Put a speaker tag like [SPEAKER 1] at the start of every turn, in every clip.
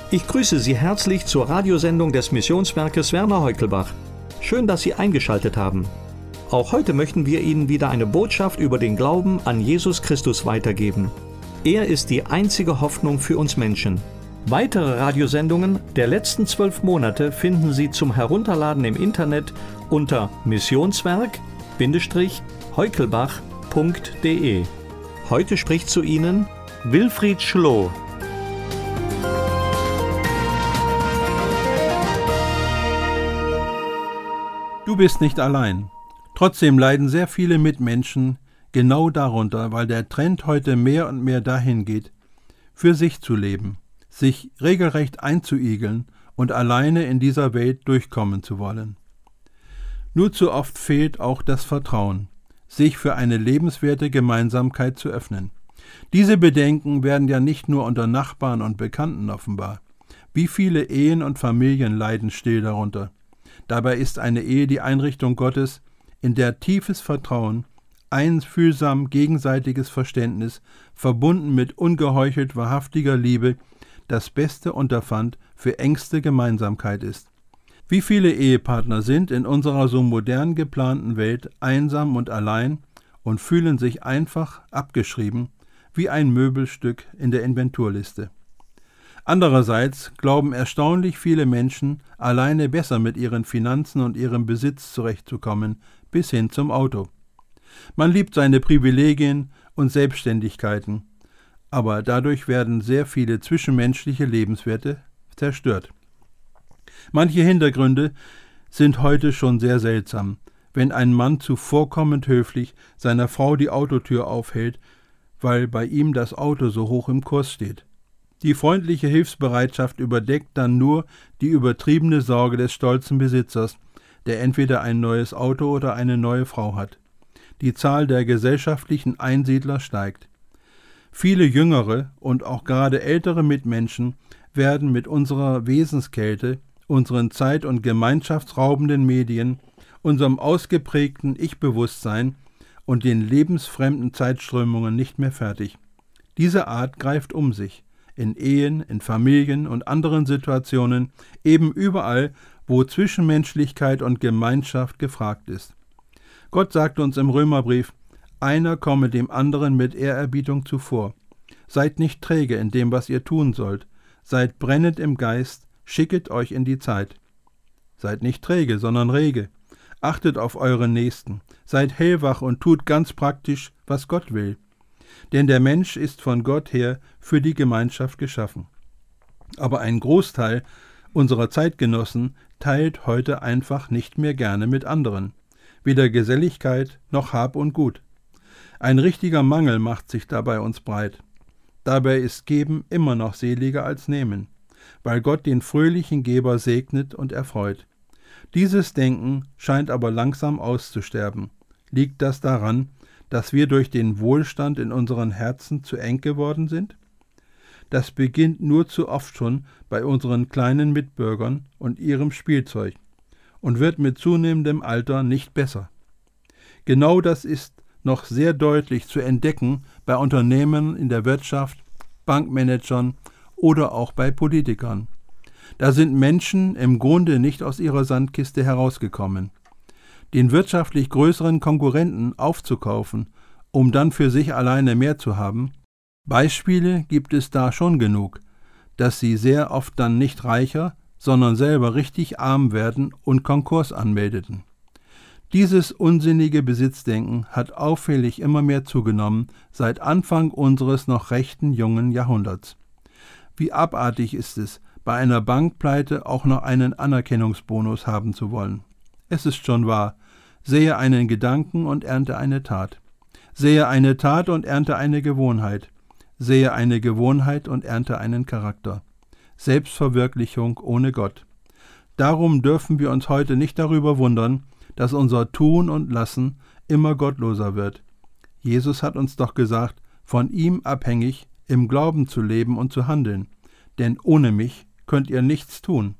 [SPEAKER 1] Ich grüße Sie herzlich zur Radiosendung des Missionswerkes Werner Heukelbach. Schön, dass Sie eingeschaltet haben. Auch heute möchten wir Ihnen wieder eine Botschaft über den Glauben an Jesus Christus weitergeben. Er ist die einzige Hoffnung für uns Menschen. Weitere Radiosendungen der letzten 12 Monate finden Sie zum Herunterladen im Internet unter missionswerk-heukelbach.de. Heute spricht zu Ihnen Wilfried Schloh.
[SPEAKER 2] Du bist nicht allein. Trotzdem leiden sehr viele Mitmenschen genau darunter, weil der Trend heute mehr und mehr dahin geht, für sich zu leben, sich regelrecht einzuigeln und alleine in dieser Welt durchkommen zu wollen. Nur zu oft fehlt auch das Vertrauen, sich für eine lebenswerte Gemeinsamkeit zu öffnen. Diese Bedenken werden ja nicht nur unter Nachbarn und Bekannten offenbar. Wie viele Ehen und Familien leiden still darunter? Dabei ist eine Ehe die Einrichtung Gottes, in der tiefes Vertrauen, einfühlsam gegenseitiges Verständnis, verbunden mit ungeheuchelt wahrhaftiger Liebe, das beste Unterpfand für engste Gemeinsamkeit ist. Wie viele Ehepartner sind in unserer so modern geplanten Welt einsam und allein und fühlen sich einfach abgeschrieben, wie ein Möbelstück in der Inventurliste. Andererseits glauben erstaunlich viele Menschen, alleine besser mit ihren Finanzen und ihrem Besitz zurechtzukommen, bis hin zum Auto. Man liebt seine Privilegien und Selbstständigkeiten, aber dadurch werden sehr viele zwischenmenschliche Lebenswerte zerstört. Manche Hintergründe sind heute schon sehr seltsam, wenn ein Mann zuvorkommend höflich seiner Frau die Autotür aufhält, weil bei ihm das Auto so hoch im Kurs steht. Die freundliche Hilfsbereitschaft überdeckt dann nur die übertriebene Sorge des stolzen Besitzers, der entweder ein neues Auto oder eine neue Frau hat. Die Zahl der gesellschaftlichen Einsiedler steigt. Viele jüngere und auch gerade ältere Mitmenschen werden mit unserer Wesenskälte, unseren zeit- und gemeinschaftsraubenden Medien, unserem ausgeprägten Ich-Bewusstsein und den lebensfremden Zeitströmungen nicht mehr fertig. Diese Art greift um sich. In Ehen, in Familien und anderen Situationen, eben überall, wo Zwischenmenschlichkeit und Gemeinschaft gefragt ist. Gott sagt uns im Römerbrief, einer komme dem anderen mit Ehrerbietung zuvor. Seid nicht träge in dem, was ihr tun sollt. Seid brennend im Geist, schicket euch in die Zeit. Seid nicht träge, sondern rege. Achtet auf euren Nächsten. Seid hellwach und tut ganz praktisch, was Gott will. Denn der Mensch ist von Gott her für die Gemeinschaft geschaffen. Aber ein Großteil unserer Zeitgenossen teilt heute einfach nicht mehr gerne mit anderen. Weder Geselligkeit noch Hab und Gut. Ein richtiger Mangel macht sich dabei uns breit. Dabei ist Geben immer noch seliger als Nehmen, weil Gott den fröhlichen Geber segnet und erfreut. Dieses Denken scheint aber langsam auszusterben. Liegt das daran, dass wir durch den Wohlstand in unseren Herzen zu eng geworden sind? Das beginnt nur zu oft schon bei unseren kleinen Mitbürgern und ihrem Spielzeug und wird mit zunehmendem Alter nicht besser. Genau das ist noch sehr deutlich zu entdecken bei Unternehmen in der Wirtschaft, Bankmanagern oder auch bei Politikern. Da sind Menschen im Grunde nicht aus ihrer Sandkiste herausgekommen. Den wirtschaftlich größeren Konkurrenten aufzukaufen, um dann für sich alleine mehr zu haben. Beispiele gibt es da schon genug, dass sie sehr oft dann nicht reicher, sondern selber richtig arm werden und Konkurs anmeldeten. Dieses unsinnige Besitzdenken hat auffällig immer mehr zugenommen seit Anfang unseres noch rechten jungen Jahrhunderts. Wie abartig ist es, bei einer Bankpleite auch noch einen Anerkennungsbonus haben zu wollen. Es ist schon wahr, sähe einen Gedanken und ernte eine Tat. Sähe eine Tat und ernte eine Gewohnheit. Sähe eine Gewohnheit und ernte einen Charakter. Selbstverwirklichung ohne Gott. Darum dürfen wir uns heute nicht darüber wundern, dass unser Tun und Lassen immer gottloser wird. Jesus hat uns doch gesagt, von ihm abhängig im Glauben zu leben und zu handeln. Denn ohne mich könnt ihr nichts tun.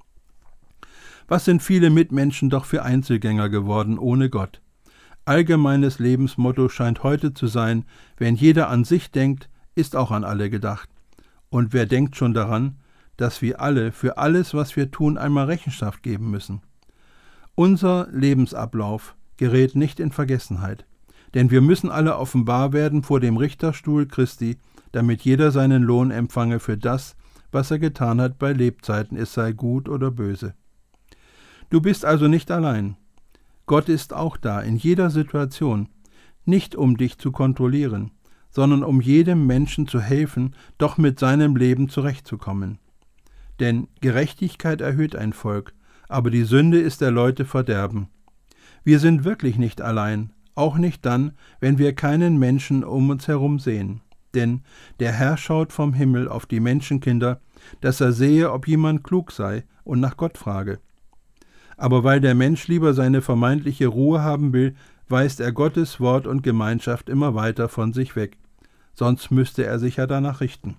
[SPEAKER 2] Was sind viele Mitmenschen doch für Einzelgänger geworden ohne Gott? Allgemeines Lebensmotto scheint heute zu sein, wenn jeder an sich denkt, ist auch an alle gedacht. Und wer denkt schon daran, dass wir alle für alles, was wir tun, einmal Rechenschaft geben müssen. Unser Lebensablauf gerät nicht in Vergessenheit, denn wir müssen alle offenbar werden vor dem Richterstuhl Christi, damit jeder seinen Lohn empfange für das, was er getan hat bei Lebzeiten, es sei gut oder böse. Du bist also nicht allein. Gott ist auch da, in jeder Situation, nicht um dich zu kontrollieren, sondern um jedem Menschen zu helfen, doch mit seinem Leben zurechtzukommen. Denn Gerechtigkeit erhöht ein Volk, aber die Sünde ist der Leute Verderben. Wir sind wirklich nicht allein, auch nicht dann, wenn wir keinen Menschen um uns herum sehen. Denn der Herr schaut vom Himmel auf die Menschenkinder, dass er sehe, ob jemand klug sei und nach Gott frage. Aber weil der Mensch lieber seine vermeintliche Ruhe haben will, weist er Gottes Wort und Gemeinschaft immer weiter von sich weg. Sonst müsste er sich ja danach richten.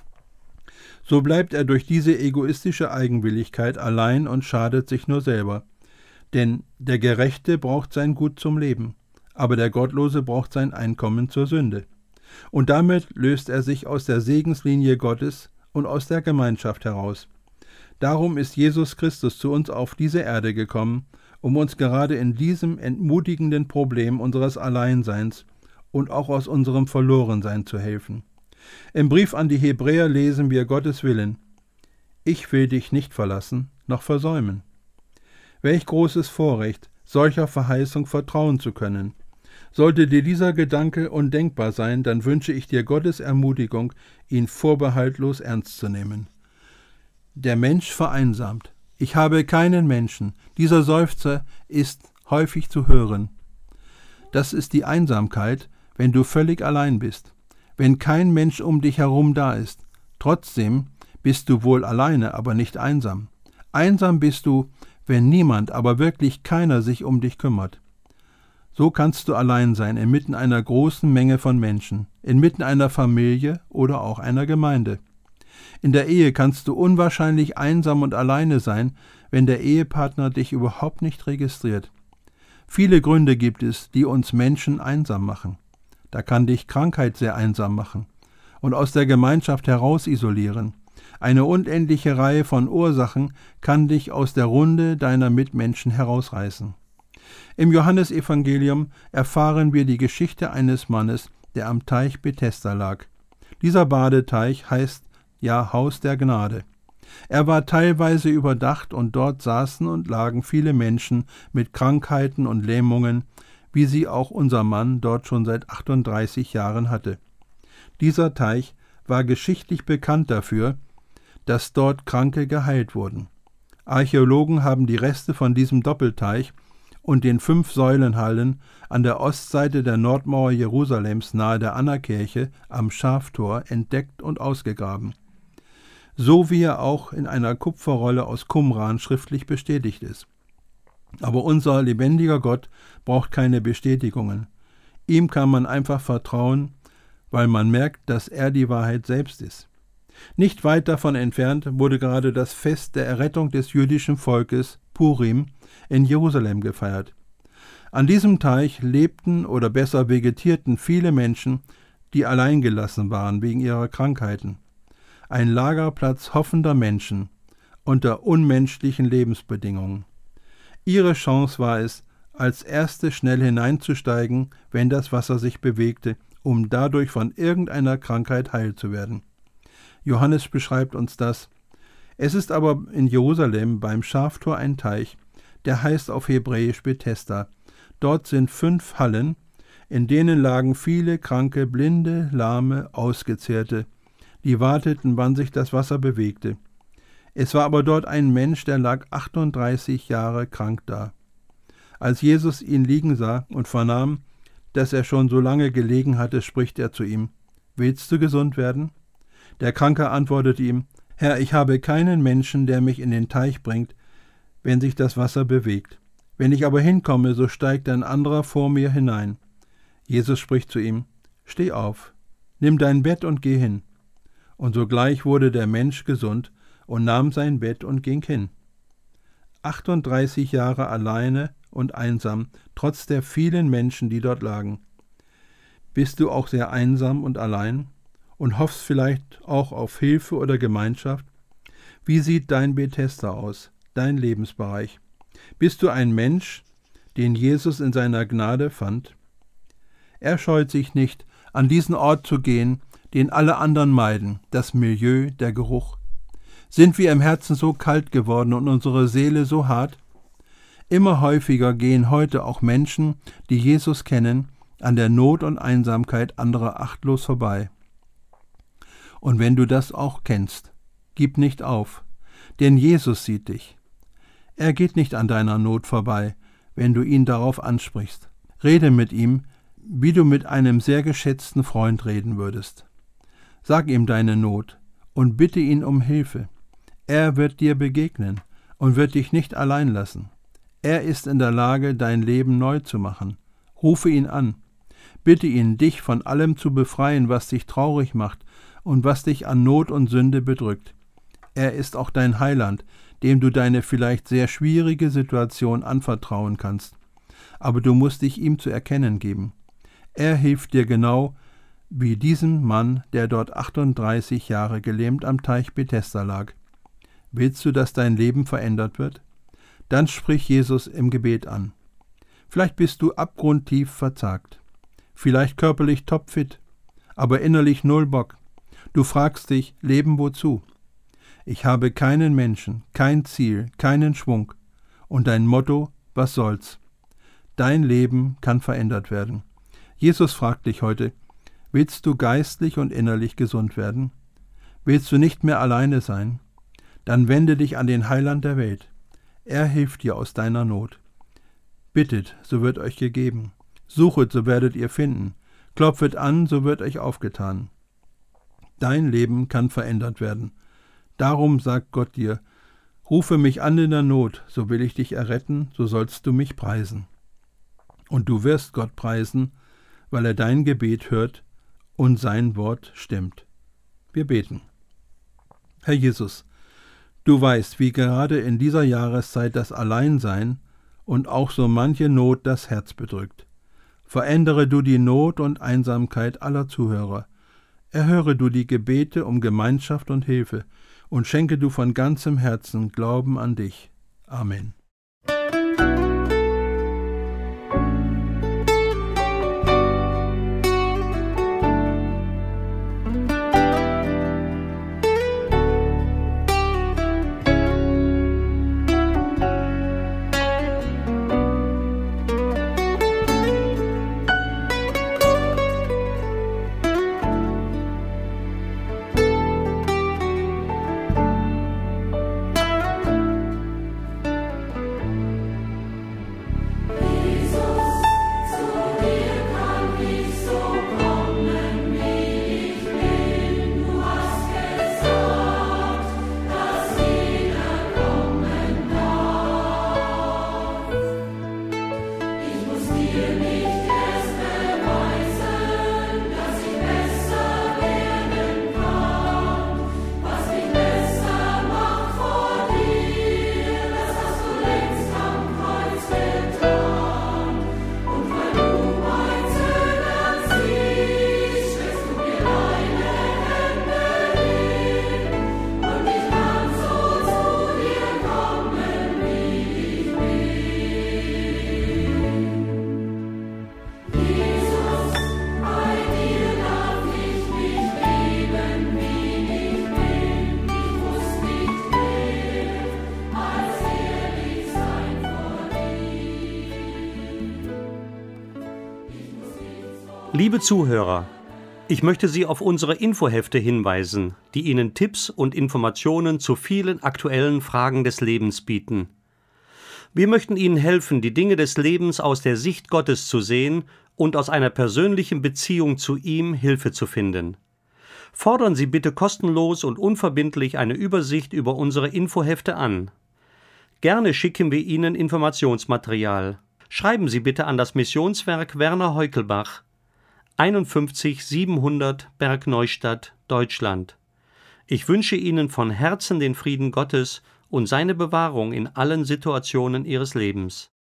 [SPEAKER 2] So bleibt er durch diese egoistische Eigenwilligkeit allein und schadet sich nur selber. Denn der Gerechte braucht sein Gut zum Leben, aber der Gottlose braucht sein Einkommen zur Sünde. Und damit löst er sich aus der Segenslinie Gottes und aus der Gemeinschaft heraus. Darum ist Jesus Christus zu uns auf diese Erde gekommen, um uns gerade in diesem entmutigenden Problem unseres Alleinseins und auch aus unserem Verlorensein zu helfen. Im Brief an die Hebräer lesen wir Gottes Willen: Ich will dich nicht verlassen, noch versäumen. Welch großes Vorrecht, solcher Verheißung vertrauen zu können. Sollte dir dieser Gedanke undenkbar sein, dann wünsche ich dir Gottes Ermutigung, ihn vorbehaltlos ernst zu nehmen. Der Mensch vereinsamt. Ich habe keinen Menschen. Dieser Seufzer ist häufig zu hören. Das ist die Einsamkeit, wenn du völlig allein bist, wenn kein Mensch um dich herum da ist. Trotzdem bist du wohl alleine, aber nicht einsam. Einsam bist du, wenn niemand, aber wirklich keiner sich um dich kümmert. So kannst du allein sein, inmitten einer großen Menge von Menschen, inmitten einer Familie oder auch einer Gemeinde. In der Ehe kannst du unwahrscheinlich einsam und alleine sein, wenn der Ehepartner dich überhaupt nicht registriert. Viele Gründe gibt es, die uns Menschen einsam machen. Da kann dich Krankheit sehr einsam machen und aus der Gemeinschaft heraus isolieren. Eine unendliche Reihe von Ursachen kann dich aus der Runde deiner Mitmenschen herausreißen. Im Johannesevangelium erfahren wir die Geschichte eines Mannes, der am Teich Bethesda lag. Dieser Badeteich heißt ja Haus der Gnade. Er war teilweise überdacht und dort saßen und lagen viele Menschen mit Krankheiten und Lähmungen, wie sie auch unser Mann dort schon seit 38 Jahren hatte. Dieser Teich war geschichtlich bekannt dafür, dass dort Kranke geheilt wurden. Archäologen haben die Reste von diesem Doppelteich und den 5 Säulenhallen an der Ostseite der Nordmauer Jerusalems nahe der Annakirche am Schaftor entdeckt und ausgegraben. So wie er auch in einer Kupferrolle aus Qumran schriftlich bestätigt ist. Aber unser lebendiger Gott braucht keine Bestätigungen. Ihm kann man einfach vertrauen, weil man merkt, dass er die Wahrheit selbst ist. Nicht weit davon entfernt wurde gerade das Fest der Errettung des jüdischen Volkes, Purim, in Jerusalem gefeiert. An diesem Teich lebten oder besser vegetierten viele Menschen, die alleingelassen waren wegen ihrer Krankheiten. Ein Lagerplatz hoffender Menschen unter unmenschlichen Lebensbedingungen. Ihre Chance war es, als Erste schnell hineinzusteigen, wenn das Wasser sich bewegte, um dadurch von irgendeiner Krankheit heil zu werden. Johannes beschreibt uns das. Es ist aber in Jerusalem beim Schaftor ein Teich, der heißt auf Hebräisch Bethesda. Dort sind 5 Hallen, in denen lagen viele Kranke, Blinde, Lahme, Ausgezehrte, die warteten, wann sich das Wasser bewegte. Es war aber dort ein Mensch, der lag 38 Jahre krank da. Als Jesus ihn liegen sah und vernahm, dass er schon so lange gelegen hatte, spricht er zu ihm: Willst du gesund werden? Der Kranke antwortete ihm: Herr, ich habe keinen Menschen, der mich in den Teich bringt, wenn sich das Wasser bewegt. Wenn ich aber hinkomme, so steigt ein anderer vor mir hinein. Jesus spricht zu ihm: Steh auf, nimm dein Bett und geh hin. Und sogleich wurde der Mensch gesund und nahm sein Bett und ging hin. 38 Jahre alleine und einsam, trotz der vielen Menschen, die dort lagen. Bist du auch sehr einsam und allein und hoffst vielleicht auch auf Hilfe oder Gemeinschaft? Wie sieht dein Bethesda aus, dein Lebensbereich? Bist du ein Mensch, den Jesus in seiner Gnade fand? Er scheut sich nicht, an diesen Ort zu gehen, den alle anderen meiden, das Milieu, der Geruch. Sind wir im Herzen so kalt geworden und unsere Seele so hart? Immer häufiger gehen heute auch Menschen, die Jesus kennen, an der Not und Einsamkeit anderer achtlos vorbei. Und wenn du das auch kennst, gib nicht auf, denn Jesus sieht dich. Er geht nicht an deiner Not vorbei, wenn du ihn darauf ansprichst. Rede mit ihm, wie du mit einem sehr geschätzten Freund reden würdest. Sag ihm deine Not und bitte ihn um Hilfe. Er wird dir begegnen und wird dich nicht allein lassen. Er ist in der Lage, dein Leben neu zu machen. Rufe ihn an. Bitte ihn, dich von allem zu befreien, was dich traurig macht und was dich an Not und Sünde bedrückt. Er ist auch dein Heiland, dem du deine vielleicht sehr schwierige Situation anvertrauen kannst. Aber du musst dich ihm zu erkennen geben. Er hilft dir genau wie diesem Mann, der dort 38 Jahre gelähmt am Teich Bethesda lag. Willst du, dass dein Leben verändert wird? Dann sprich Jesus im Gebet an. Vielleicht bist du abgrundtief verzagt, vielleicht körperlich topfit, aber innerlich null Bock. Du fragst dich, Leben wozu? Ich habe keinen Menschen, kein Ziel, keinen Schwung. Und dein Motto, was soll's? Dein Leben kann verändert werden. Jesus fragt dich heute, willst du geistlich und innerlich gesund werden? Willst du nicht mehr alleine sein? Dann wende dich an den Heiland der Welt. Er hilft dir aus deiner Not. Bittet, so wird euch gegeben. Suchet, so werdet ihr finden. Klopfet an, so wird euch aufgetan. Dein Leben kann verändert werden. Darum sagt Gott dir, rufe mich an in der Not, so will ich dich erretten, so sollst du mich preisen. Und du wirst Gott preisen, weil er dein Gebet hört und sein Wort stimmt. Wir beten. Herr Jesus, du weißt, wie gerade in dieser Jahreszeit das Alleinsein und auch so manche Not das Herz bedrückt. Verändere du die Not und Einsamkeit aller Zuhörer. Erhöre du die Gebete um Gemeinschaft und Hilfe und schenke du von ganzem Herzen Glauben an dich. Amen.
[SPEAKER 1] Liebe Zuhörer, ich möchte Sie auf unsere Infohefte hinweisen, die Ihnen Tipps und Informationen zu vielen aktuellen Fragen des Lebens bieten. Wir möchten Ihnen helfen, die Dinge des Lebens aus der Sicht Gottes zu sehen und aus einer persönlichen Beziehung zu ihm Hilfe zu finden. Fordern Sie bitte kostenlos und unverbindlich eine Übersicht über unsere Infohefte an. Gerne schicken wir Ihnen Informationsmaterial. Schreiben Sie bitte an das Missionswerk Werner Heukelbach, 51 700 Bergneustadt, Deutschland. Ich wünsche Ihnen von Herzen den Frieden Gottes und seine Bewahrung in allen Situationen Ihres Lebens.